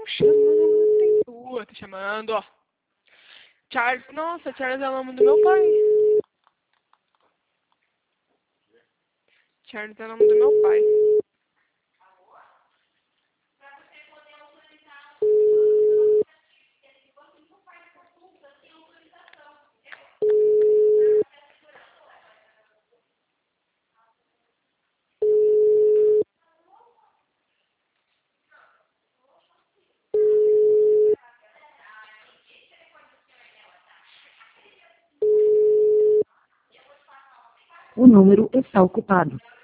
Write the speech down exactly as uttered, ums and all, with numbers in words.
chamando, tem rua, tá chamando, ó. Charles, nossa, Charles é o nome do meu pai. Charles é o nome do meu pai. O número está ocupado.